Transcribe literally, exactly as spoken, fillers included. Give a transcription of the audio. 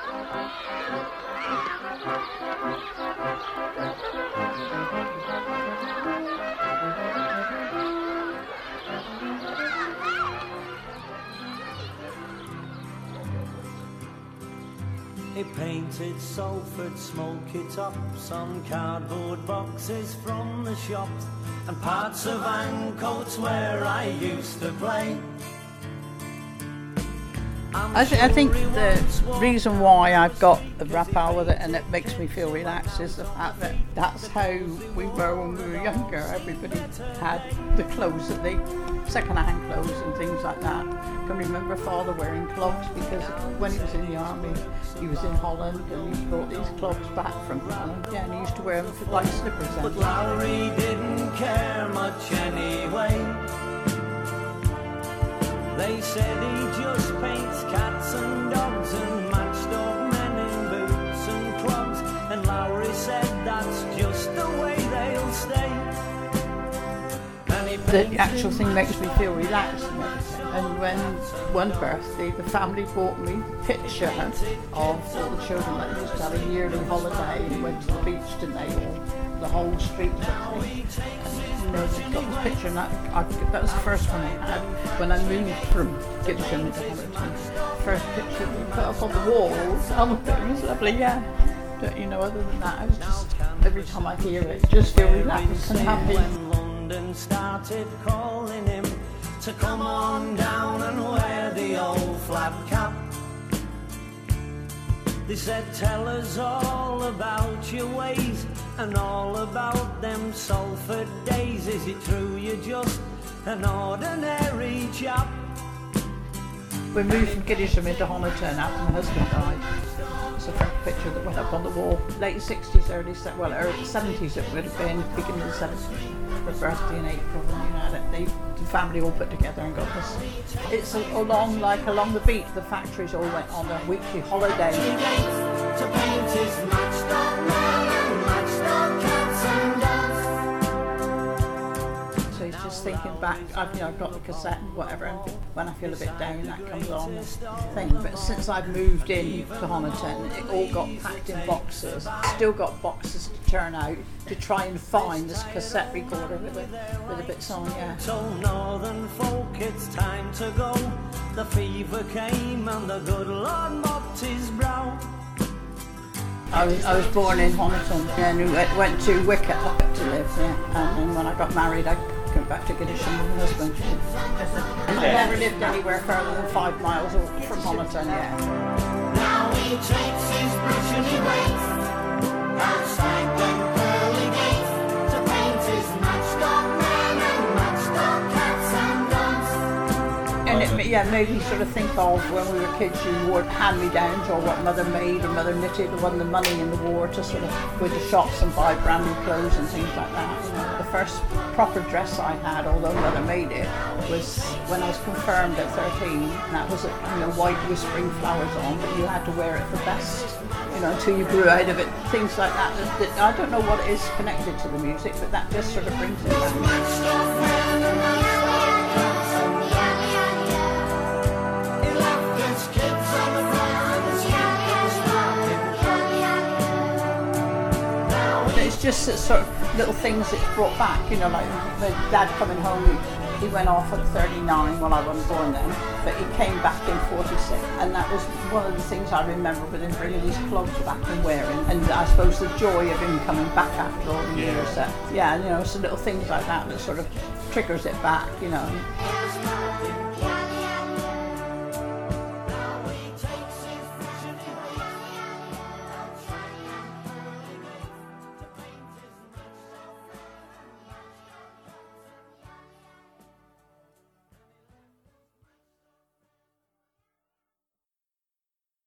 He painted Salford smoky tops on cardboard boxes from the shops and parts of Ancoats where I used to play. I, th- I think the reason why I've got a rappel with it and it makes me feel relaxed is the fact that that's how we were when we were younger. Everybody had the clothes that they, second-hand clothes and things like that. I can remember Father wearing clogs because when he was in the army, he was in Holland and he brought these clogs back from Holland. Yeah, and he used to wear them like slippers then. But Lowry didn't care much anyway. They said he just paints cats and dogs and matched up men in boots and clogs. And Lowry said that's just the way they'll stay. And he the actual thing makes me feel relaxed and everything. And when one birthday, the family bought me a picture of all the children that used to have a yearly holiday and went to the beach, didn't they? Or the whole street. You know, they got this picture, and that, I, that was the first one I had when I moved from Gibson to Hamilton. First picture we put up on the walls. Oh, it was lovely, yeah. But, you know, other than that, I was just, every time I hear it, just feel relaxed and happy. When London started calling him to come on down and wear the old flat cap, they said, tell us all about your ways and all about them Salford days. Is it true you're just an ordinary chap? We moved from Giddisham into Honiton after my husband died. It's a first picture that went up on the wall. Late sixties, early se- well, early seventies it would have been, beginning of the seventies. For birthday in April, and you know, they, the family all put together and got this. It's a, along, like along the beach, the factories all went on a weekly holiday. To paint his matchstone man and matchstone cats and dogs. So he's just thinking back. I've, you know, I've got the cassette and whatever, and when I feel a bit down, that comes on. Thing. But since I've moved in to Honiton, it all got packed in boxes. Still got boxes to turn out to try and find this cassette recorder with a, with a bit on, yeah. So northern folk, it's time to go. The fever came and the good Lord mopped his brow. I was I was born in Honiton and went, went to Wicket to live, yeah. And then when I got married, I went back to Giddisham with my husband. I never lived anywhere further than five miles from Honiton, yeah. Now he takes his brush and he waits outside them pearly gates to paint his matchstone man and matchstone cats and dogs. And it yeah, made me sort of think of when we were kids, you wore hand-me-downs or what mother made or mother knitted, or won the money in the war to sort of go to shops and buy brand new clothes and things like that. You know, the first proper dress I had, although mother made it, was when I was confirmed at thirteen. And that was, you know, white with spring flowers on, but you had to wear it for best, you know, until you grew out of it. Things like that, that, that I don't know what it is connected to the music, but that just sort of brings it back. It's just sort of little things that's brought back, you know, like my dad coming home, he, he went off at thirty-nine, well I wasn't born then, but he came back in forty-six, and that was one of the things I remember with him bringing these clogs back and wearing, and I suppose the joy of him coming back after all the years. That, yeah, you know, so little things like that that sort of triggers it back, you know.